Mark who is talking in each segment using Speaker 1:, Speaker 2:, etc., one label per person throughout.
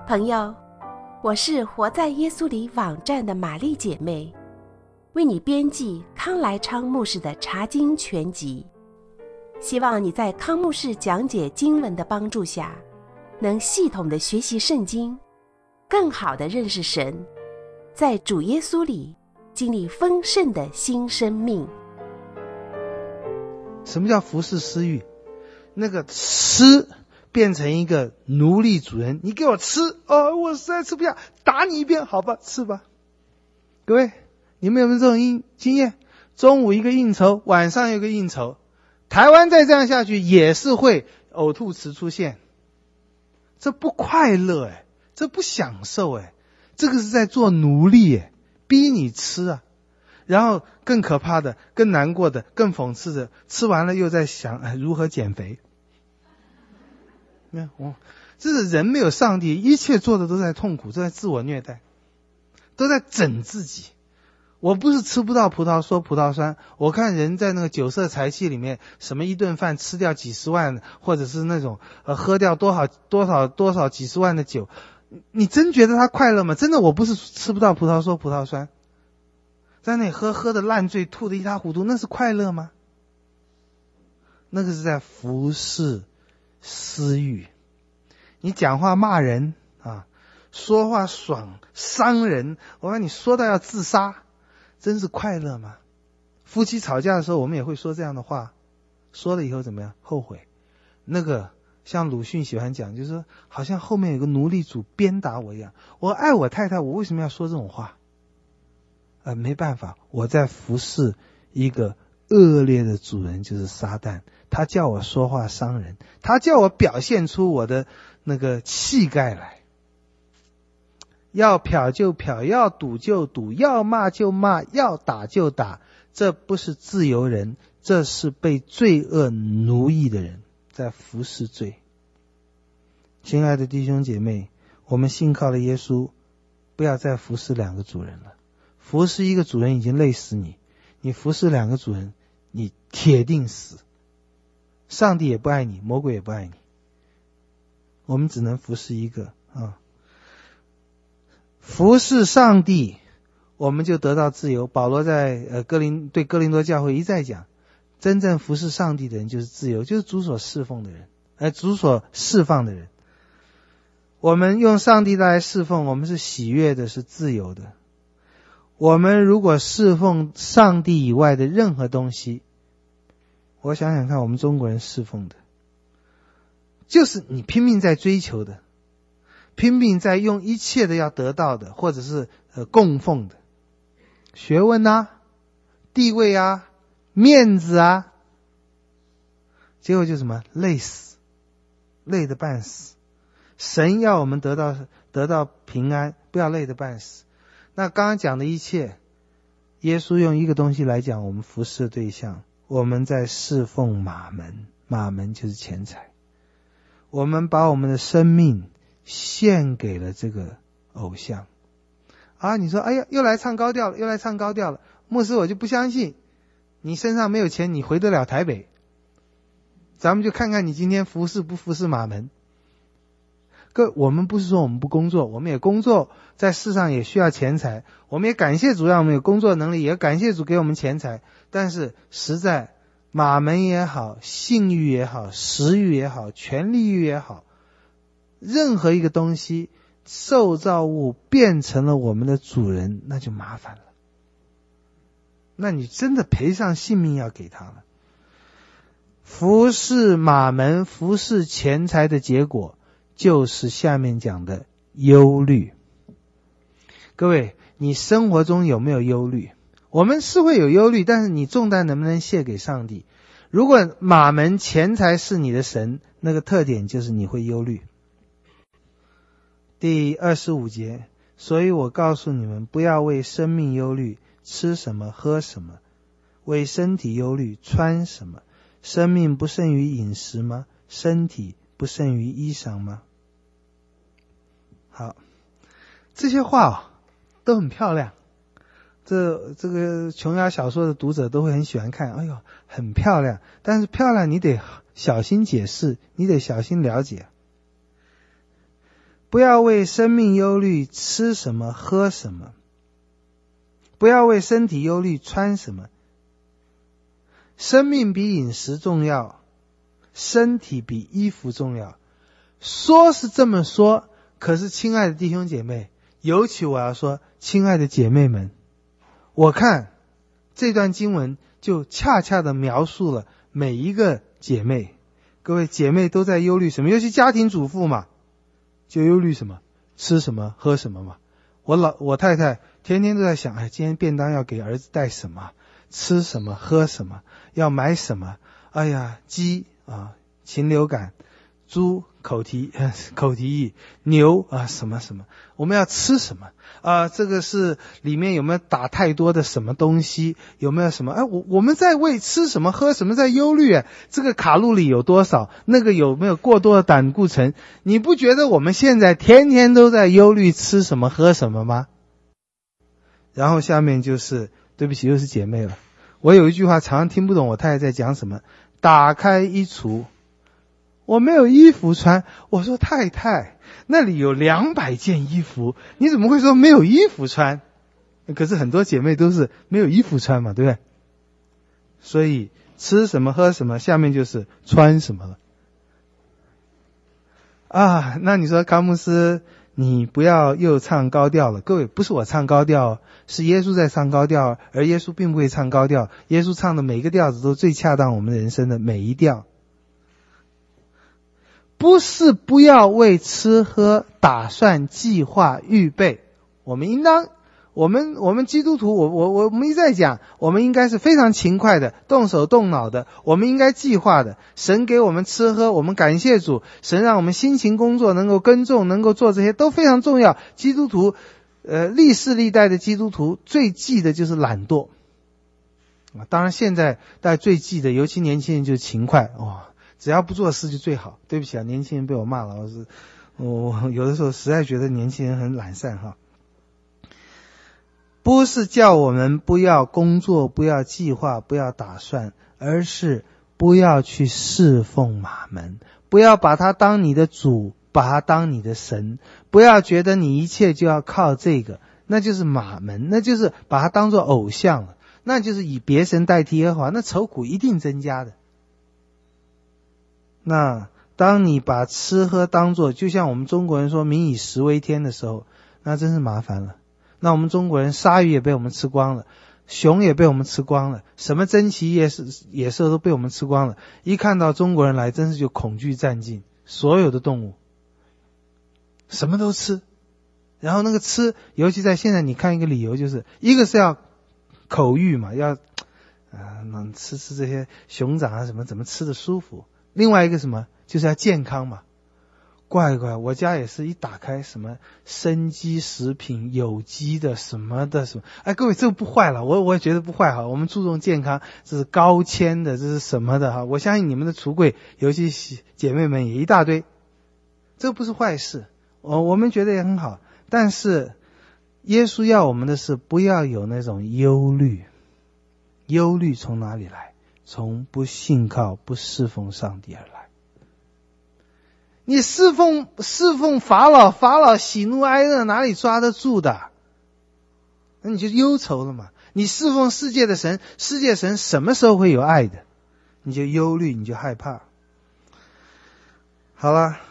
Speaker 1: 朋友，我是活在耶稣里网站的玛丽姐妹，为你编辑康来昌牧师的查经全集，希望你在康牧师讲解经文的帮助下，能系统的学习圣经，更好的认识神，在主耶稣里经历丰盛的新生命。
Speaker 2: 什么叫服侍私欲？那个吃变成一个奴隶主人，你给我吃哦，我实在吃不下，打你一遍，好吧，吃吧。各位，你们有没有这种经验？中午一个应酬，晚上有个应酬，台湾再这样下去也是会呕吐词出现，这不快乐这不享受这个是在做奴隶逼你吃啊。然后更可怕的、更难过的、更讽刺的，吃完了又在想如何减肥。这是人没有上帝，一切做的都在痛苦，都在自我虐待，都在整自己。我不是吃不到葡萄说葡萄酸，我看人在那个酒色财气里面，什么一顿饭吃掉几十万，或者是那种喝掉多少几十万的酒，你真觉得他快乐吗？真的，我不是吃不到葡萄说葡萄酸，在那里喝的烂醉，吐的一塌糊涂，那是快乐吗？那个是在服侍私欲。你讲话骂人说话爽伤人，我看你说到要自杀，真是快乐吗？夫妻吵架的时候我们也会说这样的话，说了以后怎么样？后悔。那个像鲁迅喜欢讲，就是说好像后面有个奴隶主鞭打我一样，我爱我太太，我为什么要说这种话？没办法，我在服侍一个恶劣的主人，就是撒旦。他叫我说话伤人，他叫我表现出我的那个气概来，要瞟就瞟，要赌就赌，要骂就骂，要打就打。这不是自由人，这是被罪恶奴役的人，在服侍罪。亲爱的弟兄姐妹，我们信靠了耶稣，不要再服侍两个主人了。服侍一个主人已经累死你，你服侍两个主人，你铁定死。上帝也不爱你，魔鬼也不爱你，我们只能服侍一个服侍上帝，我们就得到自由。保罗在对哥林多教会一再讲，真正服侍上帝的人就是自由，就是主所侍奉的人，主所释放的人。我们用上帝来侍奉，我们是喜悦的，是自由的。我们如果侍奉上帝以外的任何东西，我想想看，我们中国人侍奉的就是你拼命在追求的，拼命在用一切的要得到的，或者是供奉的学问地位面子结果就什么累死，累得半死。神要我们得到平安，不要累得半死。那刚刚讲的一切，耶稣用一个东西来讲我们服侍的对象，我们在侍奉马门，马门就是钱财。我们把我们的生命献给了这个偶像你说哎呀，又来唱高调了，牧师我就不相信你身上没有钱你回得了台北，咱们就看看你今天服侍不服侍马门。我们不是说我们不工作，我们也工作，在世上也需要钱财，我们也感谢主让我们有工作能力，也感谢主给我们钱财。但是实在马门也好，性欲也好，食欲也好，权力欲也好，任何一个东西受造物变成了我们的主人，那就麻烦了，那你真的赔上性命要给他了。服侍马门，服侍钱财的结果就是下面讲的忧虑。各位，你生活中有没有忧虑？我们是会有忧虑，但是你重担能不能卸给上帝？如果马门钱财是你的神，那个特点就是你会忧虑。第25节，所以我告诉你们，不要为生命忧虑，吃什么喝什么；为身体忧虑，穿什么。生命不胜于饮食吗？身体不胜于衣裳吗？好，这些话都很漂亮，这个琼瑶小说的读者都会很喜欢看，哎呦很漂亮，但是漂亮你得小心解释，你得小心了解。 不要为生命忧虑，吃什么喝什么；不要为身体忧虑，穿什么。生命比饮食重要，身体比衣服重要。说是这么说，可是亲爱的弟兄姐妹，尤其我要说，亲爱的姐妹们，我看这段经文就恰恰的描述了每一个姐妹。各位姐妹都在忧虑什么？尤其家庭主妇嘛，就忧虑什么？吃什么喝什么嘛。我太太天天都在想，今天便当要给儿子带什么，吃什么喝什么，要买什么。哎呀，鸡禽流感，猪口蹄疫，牛什么什么，我们要吃什么这个是里面有没有打太多的什么东西，有没有什么我们在为吃什么喝什么在忧虑这个卡路里有多少，那个有没有过多的胆固醇。你不觉得我们现在天天都在忧虑吃什么喝什么吗？然后下面就是对不起，又是姐妹了。我有一句话常常听不懂我太太在讲什么，打开衣橱，我没有衣服穿。我说太太，那里有200件衣服，你怎么会说没有衣服穿？可是很多姐妹都是没有衣服穿嘛，对不对？所以吃什么喝什么，下面就是穿什么了那你说康牧师你不要又唱高调了。各位，不是我唱高调，是耶稣在唱高调，而耶稣并不会唱高调，耶稣唱的每一个调子都最恰当我们人生的每一调。不是不要为吃喝打算计划预备，我们应当我们基督徒我们一再讲，我们应该是非常勤快的，动手动脑的，我们应该计划的。神给我们吃喝，我们感谢主，神让我们辛勤工作，能够耕种，能够做这些都非常重要。基督徒历世历代的基督徒最忌的就是懒惰当然现在大家最忌的尤其年轻人就是勤快只要不做事就最好。对不起年轻人被我骂了，我有的时候实在觉得年轻人很懒散不是叫我们不要工作，不要计划，不要打算，而是不要去侍奉马门，不要把他当你的主，把他当你的神，不要觉得你一切就要靠这个，那就是马门，那就是把他当作偶像了，那就是以别神代替耶和华，那愁苦一定增加的。那当你把吃喝当作就像我们中国人说民以食为天的时候，那真是麻烦了。那我们中国人鲨鱼也被我们吃光了，熊也被我们吃光了，什么珍奇野兽都被我们吃光了，一看到中国人来真是就恐惧占尽，所有的动物什么都吃。然后那个吃尤其在现在你看一个理由，就是一个是要口欲嘛，要吃这些熊掌什么怎么吃的舒服，另外一个什么就是要健康嘛。怪我家也是一打开什么生机食品有机的什么的什么各位这个不坏了，我也觉得不坏我们注重健康，这是高纤的，这是什么的我相信你们的橱柜尤其姐妹们也一大堆，这个不是坏事我们觉得也很好。但是耶稣要我们的是不要有那种忧虑。忧虑从哪里来？从不信靠不侍奉上帝而来。你侍奉法老喜怒哀乐哪里抓得住的？那你就忧愁了嘛。你侍奉世界的神，世界神什么时候会有爱的？你就忧虑，你就害怕。好了，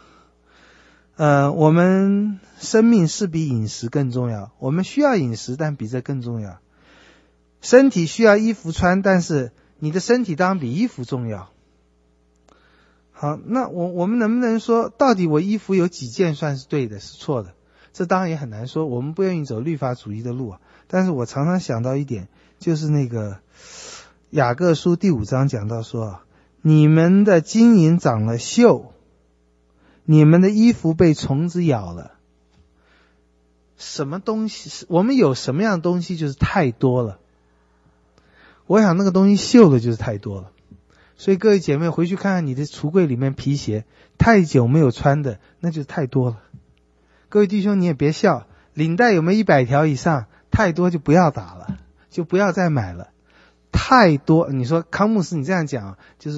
Speaker 2: 我们生命是比饮食更重要，我们需要饮食，但比这更重要。身体需要衣服穿，但是你的身体当然比衣服重要。好，那我们能不能说到底我衣服有几件算是对的是错的？这当然也很难说，我们不愿意走律法主义的路但是我常常想到一点，就是那个雅各书第5章讲到说，你们的金银长了锈，你们的衣服被虫子咬了。什么东西我们有什么样的东西就是太多了，我想那个东西锈了就是太多了。所以各位姐妹回去看看你的橱柜里面皮鞋，太久没有穿的那就是太多了。各位弟兄你也别笑，领带有没有100条以上，太多就不要打了，就不要再买了。太多，你说康牧师你这样讲就是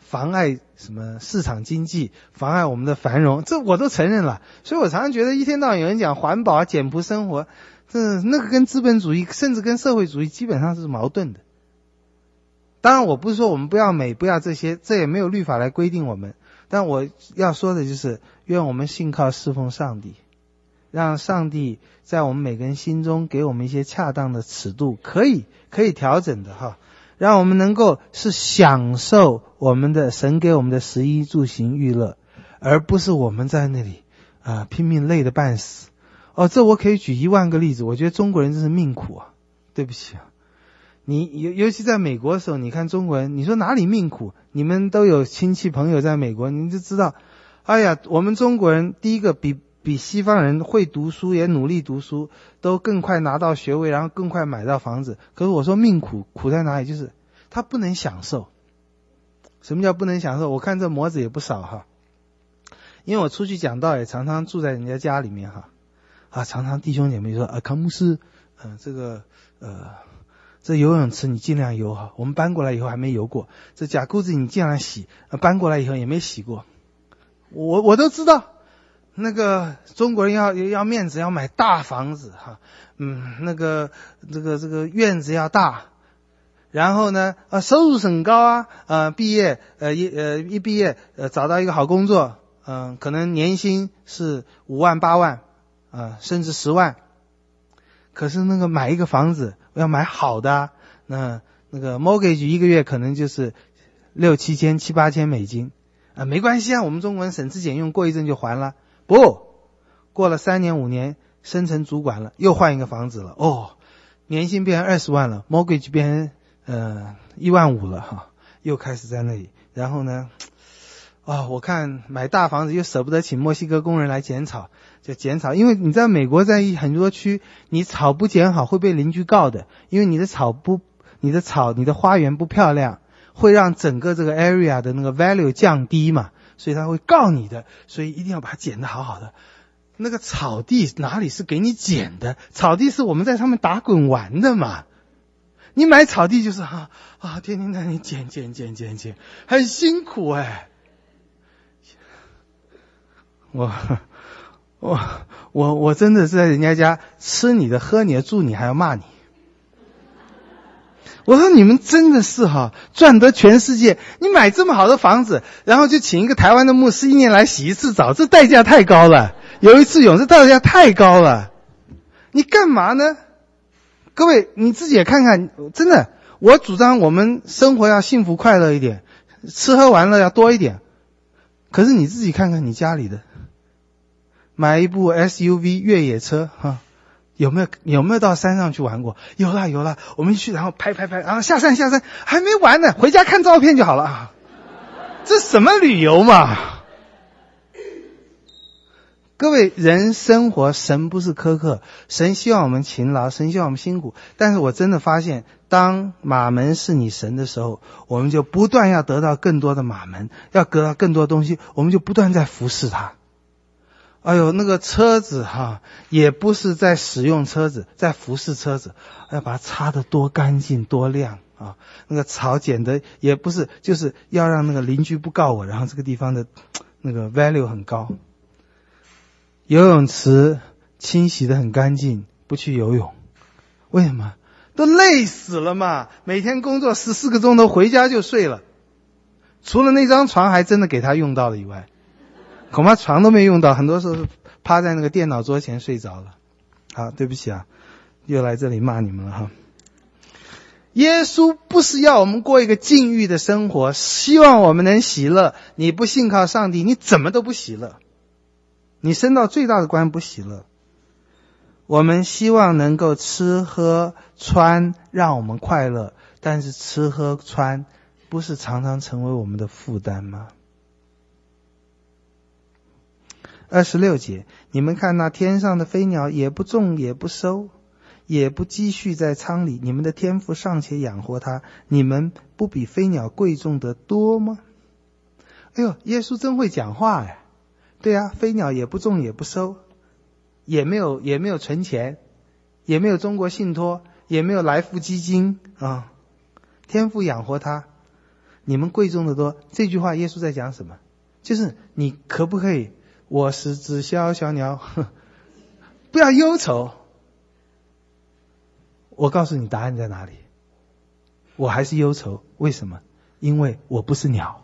Speaker 2: 妨碍什么市场经济，妨碍我们的繁荣，这我都承认了。所以我常常觉得一天到晚有人讲环保啊、简朴生活，那个跟资本主义甚至跟社会主义基本上是矛盾的。当然我不是说我们不要美不要这些，这也没有律法来规定我们，但我要说的就是愿我们信靠侍奉上帝，让上帝在我们每个人心中给我们一些恰当的尺度，可以调整的哈，让我们能够是享受我们的神给我们的食衣住行娱乐，而不是我们在那里拼命累得半死。这我可以举10000个例子，我觉得中国人真是命苦啊，对不起啊。你尤其在美国的时候，你看中国人，你说哪里命苦？你们都有亲戚朋友在美国，你就知道，哎呀，我们中国人第一个比西方人会读书，也努力读书，都更快拿到学位，然后更快买到房子。可是我说命苦在哪里？就是他不能享受。什么叫不能享受？我看这模子也不少哈，因为我出去讲道也常常住在人家家里面哈，常常弟兄姐妹说康牧师，这游泳池你尽量游哈，我们搬过来以后还没游过。这甲裤子你尽量洗，搬过来以后也没洗过。我都知道，那个中国人要面子，要买大房子哈，这个院子要大，然后呢收入很高毕业一毕业找到一个好工作，可能年薪是5万8万甚至10万。可是那个买一个房子要买好的那个 mortgage 一个月可能就是6、7千、7、8千美金没关系我们中国人省吃俭用，过一阵就还了。不，过了3年5年升成主管了，又换一个房子了，年薪变成20万了， mortgage 变成1万5了哈，又开始在那里。然后呢我看买大房子又舍不得请墨西哥工人来剪草，就剪草，因为你在美国在很多区，你草不剪好会被邻居告的，因为你的花园不漂亮，会让整个这个 area 的那个 value 降低嘛，所以他会告你的，所以一定要把它剪得好好的。那个草地哪里是给你剪的？草地是我们在上面打滚玩的嘛。你买草地就是天天在那里剪，很辛苦我真的是在人家家吃你的喝你的住你还要骂你。我说你们真的是赚得全世界，你买这么好的房子，然后就请一个台湾的牧师1年来洗1次澡，这代价太高了，游1次泳这代价太高了，你干嘛呢？各位你自己也看看，真的我主张我们生活要幸福快乐一点，吃喝玩乐要多一点，可是你自己看看你家里的，买一部 SUV 越野车有没有到山上去玩过？有啦，我们去然后拍，然后下山还没完呢，回家看照片就好了这什么旅游嘛？各位，人生活神不是苛刻，神希望我们勤劳，神希望我们辛苦，但是我真的发现当马门是你神的时候，我们就不断要得到更多的马门，要得到更多东西，我们就不断在服侍他。那个车子也不是在使用车子，在服侍车子，要把它擦得多干净多亮那个草剪的也不是，就是要让那个邻居不告我，然后这个地方的那个 value 很高。游泳池清洗得很干净，不去游泳，为什么？都累死了嘛，每天工作14个钟头，回家就睡了，除了那张床还真的给他用到了以外，恐怕床都没用到，很多时候趴在那个电脑桌前睡着了。好，对不起又来这里骂你们了耶稣不是要我们过一个禁欲的生活，希望我们能喜乐。你不信靠上帝，你怎么都不喜乐，你升到最大的关不喜乐。我们希望能够吃喝穿让我们快乐，但是吃喝穿不是常常成为我们的负担吗？26节，你们看那天上的飞鸟，也不种也不收，也不积蓄在仓里，你们的天父尚且养活它，你们不比飞鸟贵重得多吗？耶稣真会讲话对飞鸟也不种也不收，也没有存钱，也没有中国信托，也没有来福基金天父养活它。 你们贵重的多。这句话耶稣在讲什么？就是你可不可以，我是只小小鸟，不要忧愁。我告诉你答案在哪里，我还是忧愁。为什么？因为我不是鸟。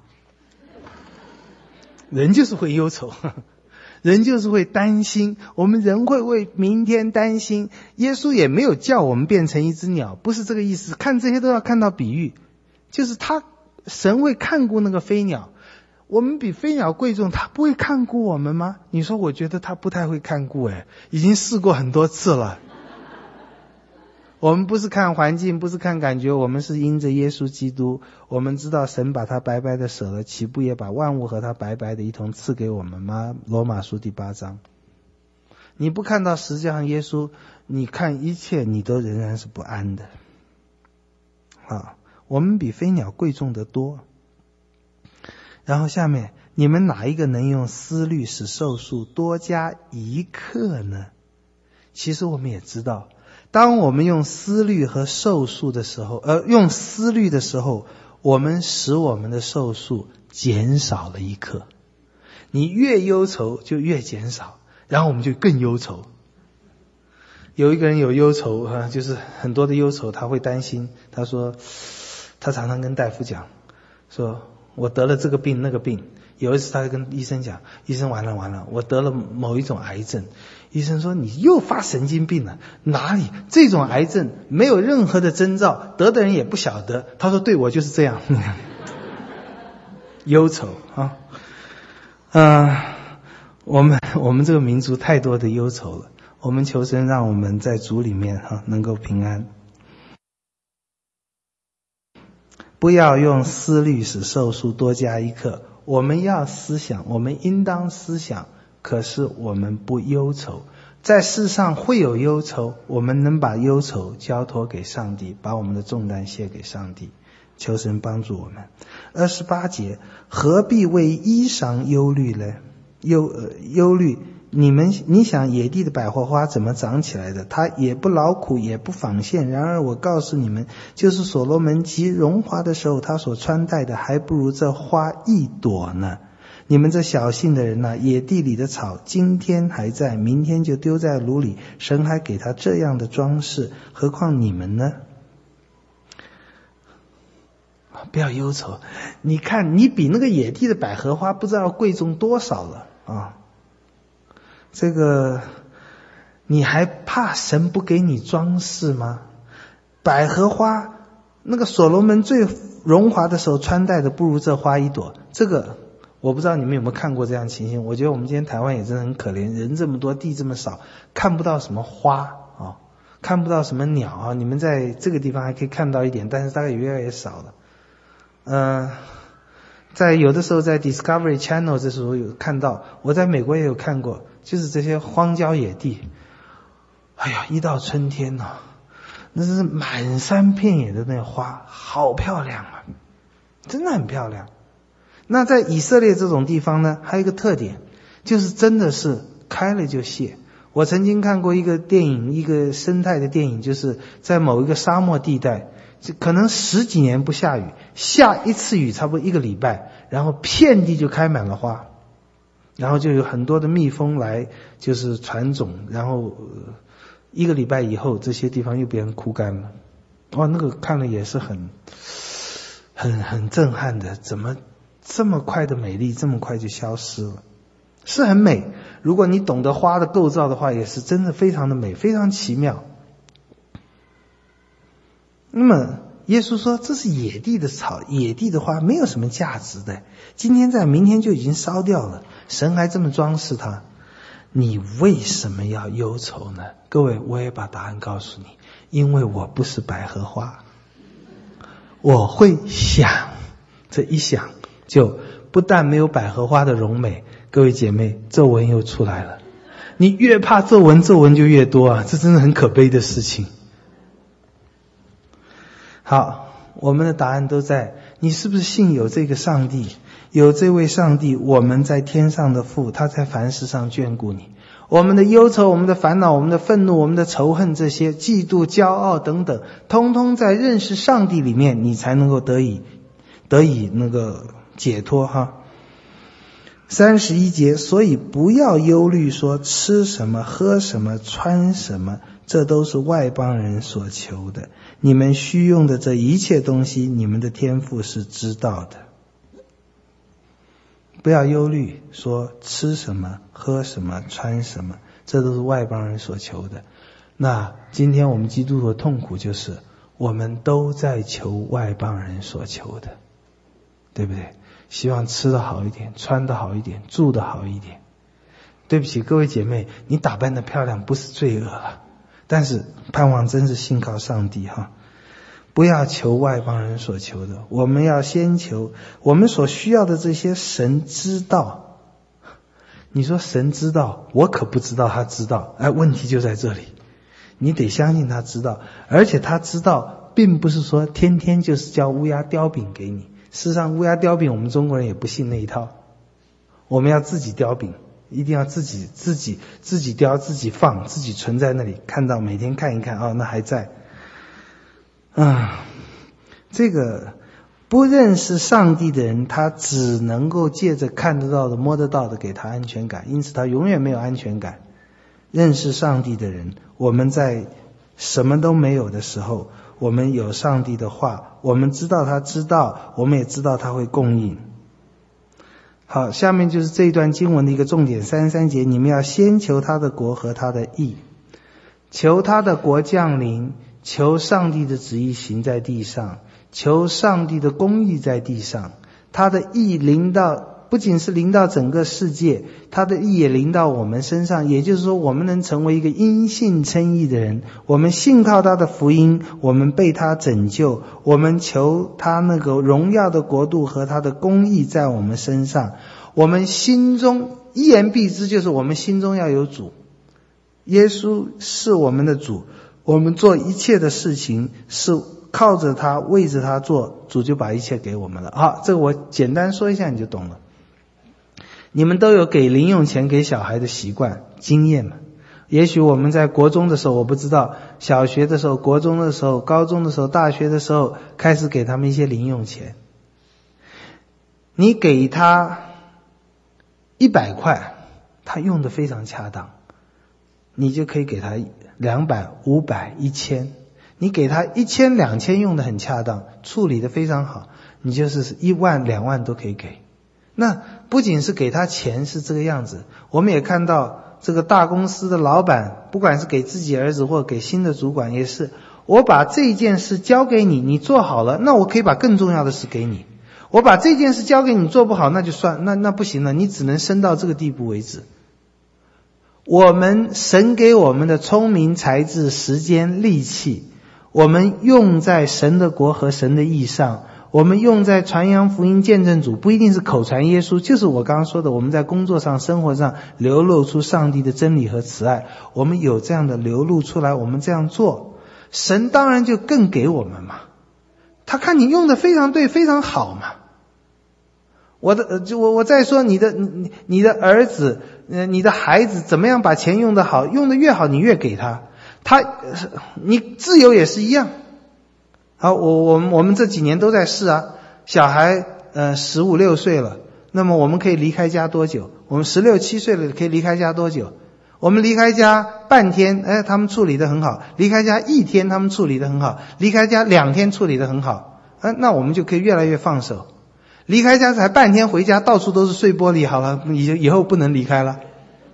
Speaker 2: 人就是会忧愁，人就是会担心，我们人会为明天担心。耶稣也没有叫我们变成一只鸟，不是这个意思。看这些都要看到比喻，就是神会看顾那个飞鸟，我们比飞鸟贵重，他不会看顾我们吗？你说我觉得他不太会看顾，已经试过很多次了。我们不是看环境，不是看感觉，我们是因着耶稣基督，我们知道神把他白白的舍了，岂不也把万物和他白白的一同赐给我们吗？罗马书第8章。你不看到实际上耶稣，你看一切你都仍然是不安的。好，我们比飞鸟贵重得多。然后下面，你们哪一个能用思虑使寿数多加1刻呢？其实我们也知道，当我们用思虑和寿数的时候，用思虑的时候，我们使我们的寿数减少了1刻。你越忧愁就越减少，然后我们就更忧愁。有一个人有忧愁，就是很多的忧愁，他会担心。他说，他常常跟大夫讲，说我得了这个病那个病。有一次他跟医生讲，医生完了，我得了某一种癌症。医生说你又发神经病了，哪里？这种癌症没有任何的征兆，得的人也不晓得。他说对，我就是这样。忧愁我们这个民族太多的忧愁了，我们求神让我们在主里面能够平安。不要用思虑使寿数多加1刻。我们要思想，我们应当思想，可是我们不忧愁。在世上会有忧愁，我们能把忧愁交托给上帝，把我们的重担卸给上帝。求神帮助我们。28节，何必为衣裳忧虑呢？忧虑，你想野地的百合花怎么长起来的？它也不劳苦，也不纺线。然而我告诉你们，就是所罗门极荣华的时候，他所穿戴的还不如这花1朵呢。你们这小信的人哪，野地里的草今天还在，明天就丢在炉里，神还给他这样的装饰，何况你们呢？不要忧愁，你看你比那个野地的百合花不知道贵重多少了啊！这个你还怕神不给你装饰吗？百合花那个所罗门最荣华的时候穿戴的不如这花1朵。这个我不知道你们有没有看过这样的情形。我觉得我们今天台湾也真的很可怜，人这么多，地这么少，看不到什么花看不到什么鸟你们在这个地方还可以看到一点，但是大概越来越少了。在有的时候在 Discovery Channel 这时候有看到，我在美国也有看过，就是这些荒郊野地，哎呀，一到春天那是满山遍野的那花，好漂亮啊，真的很漂亮。那在以色列这种地方呢，还有一个特点，就是真的是开了就谢。我曾经看过一个电影，一个生态的电影，就是在某一个沙漠地带，可能10几年不下雨，下一次雨差不多1个礼拜，然后遍地就开满了花，然后就有很多的蜜蜂来就是传种，然后1个礼拜以后这些地方又变成枯干了。那个看了也是很震撼的，怎么这么快的美丽这么快就消失了？是很美，如果你懂得花的构造的话，也是真的非常的美，非常奇妙。那么耶稣说这是野地的草，野地的花没有什么价值的，今天在明天就已经烧掉了，神还这么装饰它，你为什么要忧愁呢？各位，我也把答案告诉你，因为我不是百合花。我会想，这一想就不但没有百合花的荣美，各位姐妹，皱纹又出来了。你越怕皱纹，皱纹就越多这真的很可悲的事情。好，我们的答案都在，你是不是信有这个上帝？有这位上帝，我们在天上的父，他在凡事上眷顾你。我们的忧愁，我们的烦恼，我们的愤怒，我们的仇恨，这些嫉妒、骄傲等等，通通在认识上帝里面，你才能够得以得以那个解脱哈。31节，所以不要忧虑说吃什么喝什么穿什么，这都是外邦人所求的。你们需用的这一切东西，你们的天父是知道的。不要忧虑说吃什么喝什么穿什么，这都是外邦人所求的。那今天我们基督徒的痛苦就是我们都在求外邦人所求的，对不对？希望吃得好一点，穿得好一点，住得好一点。对不起各位姐妹，你打扮得漂亮不是罪恶啊，但是盼望真是信靠上帝哈。不要求外邦人所求的，我们要先求我们所需要的这些神知道。你说神知道，我可不知道他知道，问题就在这里，你得相信他知道，而且他知道并不是说天天就是叫乌鸦叼饼给你。事实上乌鸦叼饼我们中国人也不信那一套，我们要自己叼饼，一定要自己叼，自己放，自己存在那里，看到每天看一看，那还在。这个不认识上帝的人，他只能够借着看得到的摸得到的给他安全感，因此他永远没有安全感。认识上帝的人，我们在什么都没有的时候，我们有上帝的话，我们知道他知道，我们也知道他会供应。好，下面就是这一段经文的一个重点，33节，你们要先求他的国和他的义，求他的国降临，求上帝的旨意行在地上，求上帝的公义在地上。他的义临到，不仅是临到整个世界，他的义也临到我们身上，也就是说我们能成为一个因信称义的人，我们信靠他的福音，我们被他拯救，我们求他那个荣耀的国度和他的公义在我们身上。我们心中一言蔽之，就是我们心中要有主，耶稣是我们的主，我们做一切的事情是靠着他，为着他做，主就把一切给我们了。好，这个我简单说一下你就懂了。你们都有给零用钱给小孩的习惯经验嘛？也许我们在国中的时候，我不知道，小学的时候，国中的时候，高中的时候，大学的时候，开始给他们一些零用钱。你给他100块，他用得非常恰当，你就可以给他200、500、1000。你给他1000、2000用得很恰当，处理得非常好，你就是1万、2万都可以给。那不仅是给他钱是这个样子，我们也看到这个大公司的老板，不管是给自己儿子或给新的主管，也是我把这件事交给你，你做好了，那我可以把更重要的事给你。我把这件事交给你，做不好那就算，那不行了，你只能升到这个地步为止。我们神给我们的聪明才智时间力气，我们用在神的国和神的义上，我们用在传扬福音见证主，不一定是口传耶稣，就是我刚刚说的，我们在工作上生活上流露出上帝的真理和慈爱，我们有这样的流露出来，我们这样做，神当然就更给我们嘛。他看你用的非常对，非常好嘛。我再说你的儿子，你的孩子怎么样把钱用得好，用得越好你越给他，你自由也是一样。好，我们这几年都在试啊，小孩15、16岁了，那么我们可以离开家多久？我们16、17岁了可以离开家多久？我们离开家半天，他们处理得很好；离开家1天，他们处理得很好；离开家2天处理得很好，那我们就可以越来越放手。离开家才半天，回家到处都是碎玻璃，好了，以后不能离开了。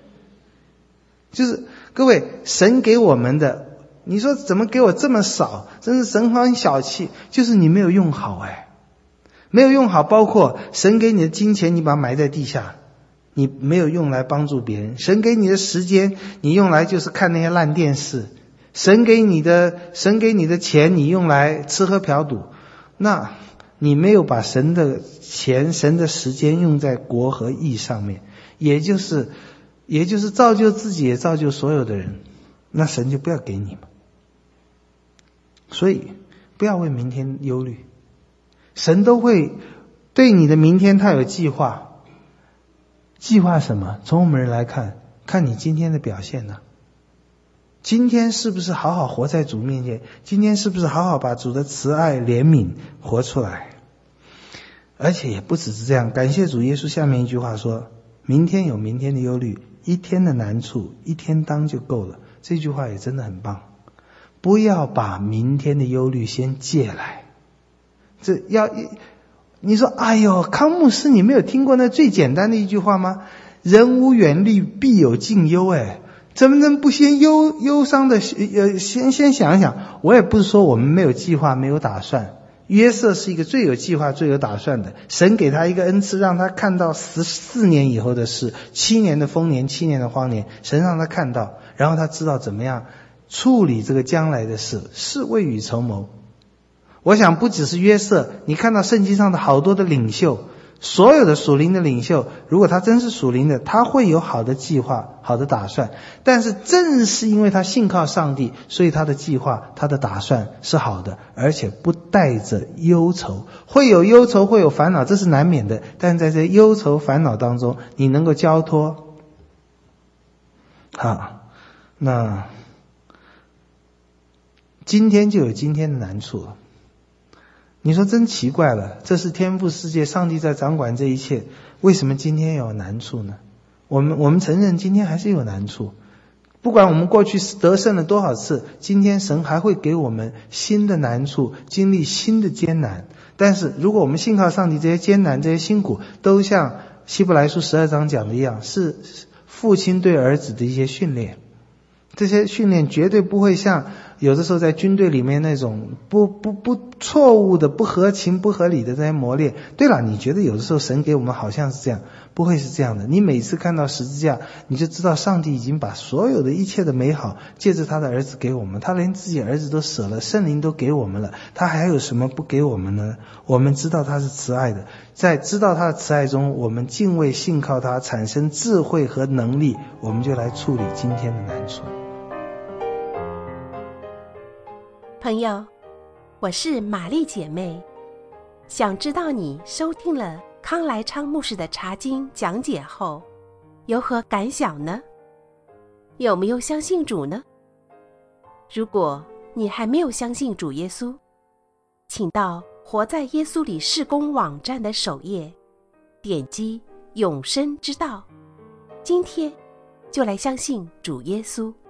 Speaker 2: 就是各位，神给我们的，你说怎么给我这么少？真是神很小气，就是你没有用好没有用好，包括神给你的金钱，你把它埋在地下，你没有用来帮助别人；神给你的时间，你用来就是看那些烂电视；神给你的钱，你用来吃喝嫖赌，那你没有把神的钱、神的时间用在国和义上面，也就是造就自己，也造就所有的人，那神就不要给你嘛。所以不要为明天忧虑，神都会对你的明天他有计划。计划什么？从我们人来看，看你今天的表现呢。今天是不是好好活在主面前？今天是不是好好把主的慈爱怜悯活出来？ 而且也不只是这样，感谢主耶稣下面一句话说，明天有明天的忧虑，一天的难处一天当就够了。这句话也真的很棒，不要把明天的忧虑先借来。你说哎呦，康牧师你没有听过那最简单的一句话吗？人无远虑必有近忧。怎么能不先忧伤的先想一想。我也不是说我们没有计划没有打算，约瑟是一个最有计划最有打算的，神给他一个恩赐，让他看到14年以后的事，7年的丰年7年的荒年，神让他看到，然后他知道怎么样处理这个将来的事，是未雨绸缪。我想不只是约瑟，你看到圣经上的好多的领袖，所有的属灵的领袖，如果他真是属灵的，他会有好的计划好的打算，但是正是因为他信靠上帝，所以他的计划他的打算是好的，而且不带着忧愁。会有忧愁会有烦恼，这是难免的，但在这忧愁烦恼当中你能够交托。好，那今天就有今天的难处了。你说真奇怪了，这是天父世界，上帝在掌管这一切，为什么今天有难处呢？我们承认今天还是有难处，不管我们过去得胜了多少次，今天神还会给我们新的难处，经历新的艰难。但是如果我们信靠上帝，这些艰难这些辛苦都像希伯来书12章讲的一样，是父亲对儿子的一些训练，这些训练绝对不会像有的时候在军队里面那种不错误的不合情不合理的这些磨练。对了，你觉得有的时候神给我们好像是这样，不会是这样的。你每次看到十字架，你就知道上帝已经把所有的一切的美好借着他的儿子给我们，他连自己儿子都舍了，圣灵都给我们了，他还有什么不给我们呢？我们知道他是慈爱的，在知道他的慈爱中，我们敬畏信靠他，产生智慧和能力，我们就来处理今天的难处。
Speaker 1: 朋友，我是玛丽姐妹，想知道你收听了康来昌牧师的查经讲解后有何感想呢？有没有相信主呢？如果你还没有相信主耶稣，请到活在耶稣里事工网站的首页，点击永生之道，今天就来相信主耶稣。